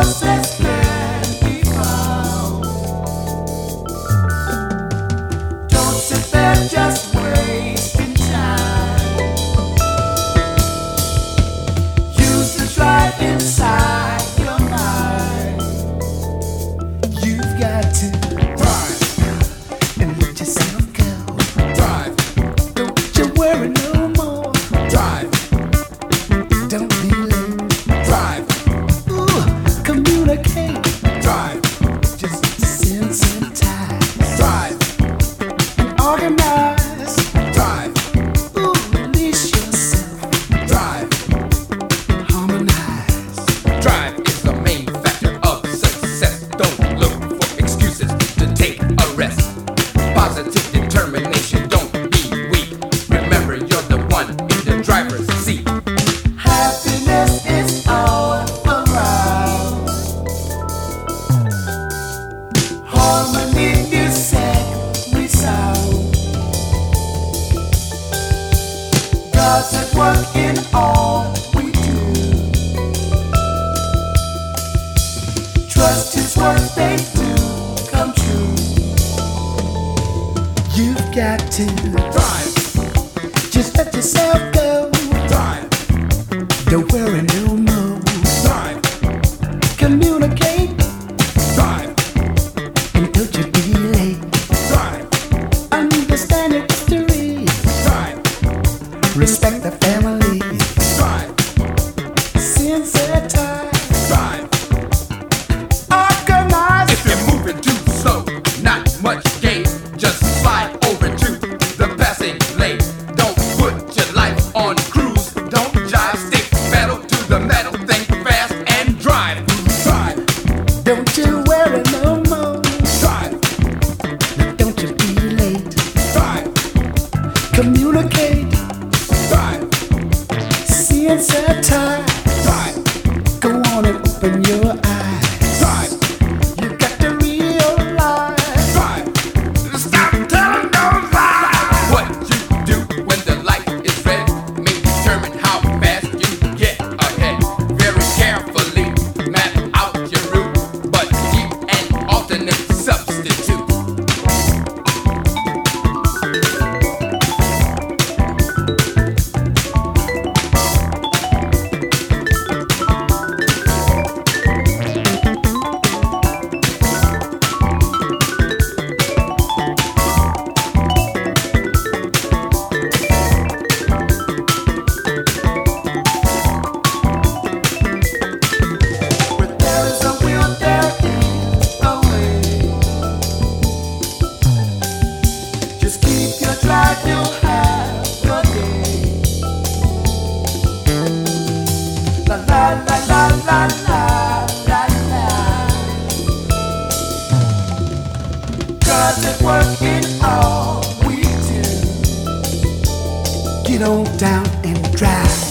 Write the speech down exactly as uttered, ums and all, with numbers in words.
Horses can be found. Don't sit there just wasting time. Use the drive inside your mind. You've got to drive and let yourself go. Drive. Don't you worry no more. Drive. Don't be late. Drive. Ooh, communicate. Drive. Just sensitize. Drive. And organize. Drive. Ooh, release yourself. Drive. And harmonize. Drive is the main factor of success. Don't look for excuses to take a rest. Positive determination, don't be weak. Remember, you're the one in the driver's seat. Happiness is all around. Harmony is set, resound. God's at work in all we do. Trust His words, they do come true. You've got to Drive, just let yourself go. drive, Don't worry no more. drive, Communicate drive, and don't you be late. drive, Understand your history. drive, Respect the family. drive, Sensitize. drive. Organize. If you're moving too slow, not much gain. Just slide over to the passing lane. Don't put your life on cruise. Don't jive, stick metal to the metal. Think fast and drive. Drive, Don't you worry no more. drive, Don't you be late. drive, Communicate. drive, Sensitize. drive, Go on and open your eyes. drive, You got to realize. drive. Stop telling those lies. What you do when the light is red may determine how fast you get ahead. Very carefully map out your route, but keep an alternate substitute. Where there is a will, there is a way. Just keep your drive, you'll have your day. La la la la la la la la. God's at work in all we do. Get on down and drive.